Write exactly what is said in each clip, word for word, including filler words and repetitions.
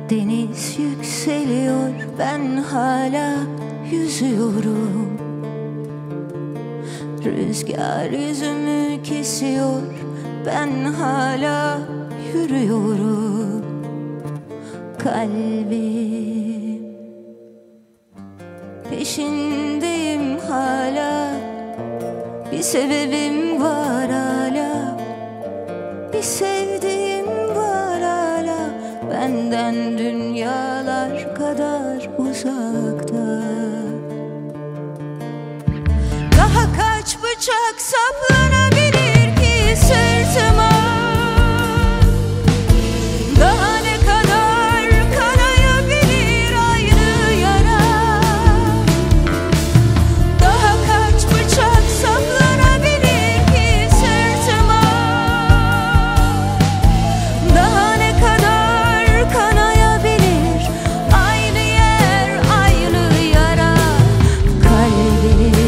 Deniz yükseliyor, ben hala yüzüyorum. Rüzgar yüzümü kesiyor, ben hala yürüyorum. Kalbim peşindeyim hala. Bir sebebim var hala, bir sevdiğim var hala. Benden dünyalar kadar uzakta. Daha kaç bıçak saplanabilir ki sırtıma? Daha ne kadar kanayabilir aynı yara? Daha kaç bıçak saplanabilir ki sırtıma? Daha ne kadar kanayabilir aynı yer, aynı yara? Kalbim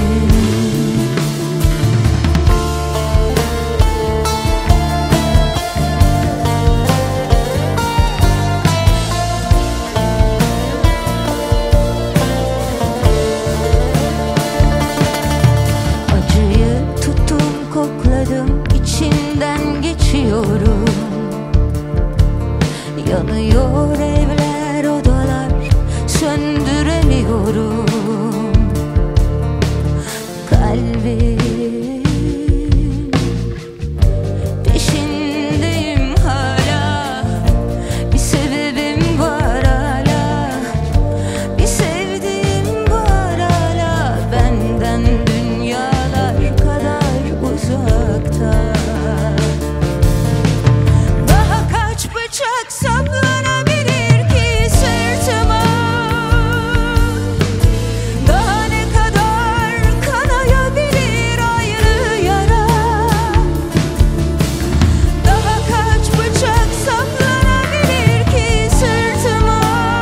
kokladım, içinden geçiyorum. Yanıyor evler, odalar, söndüremiyorum. Kalbim peşindeyim hala. Bir sebebim var hala, bir sevdiğim var hala. Benden dünyalar kadar uzakta. Daha kaç bıçak saplanabilir ki sırtıma? Daha ne kadar kanayabilir ayrı yara? Daha kaç bıçak saplanabilir ki sırtıma?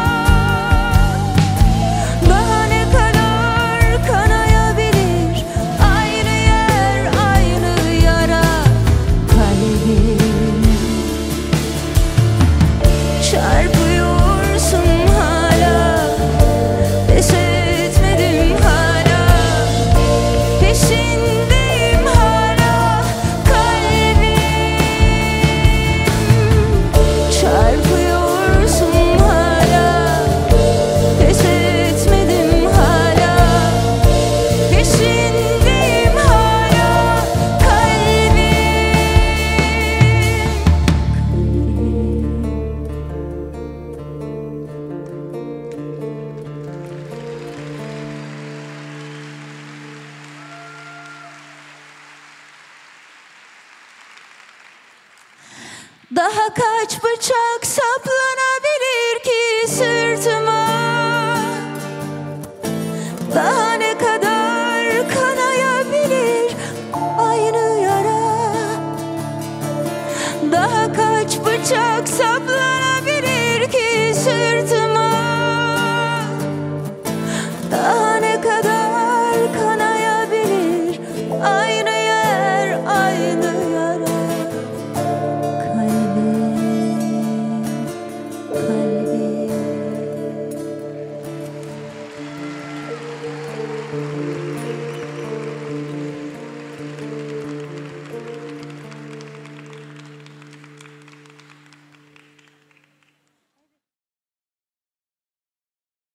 Daha ne kadar kanayabilir aynı yer, aynı yara? Kalbim çarpıyorsun hala, pes etmedim hala, peşindeyim hala. Kalbim çarpıyorsun hala, pes etmedim hala, peşindeyim hala. Kalbim daha kaç bıçak saplanabilir ki sırtıma? Daha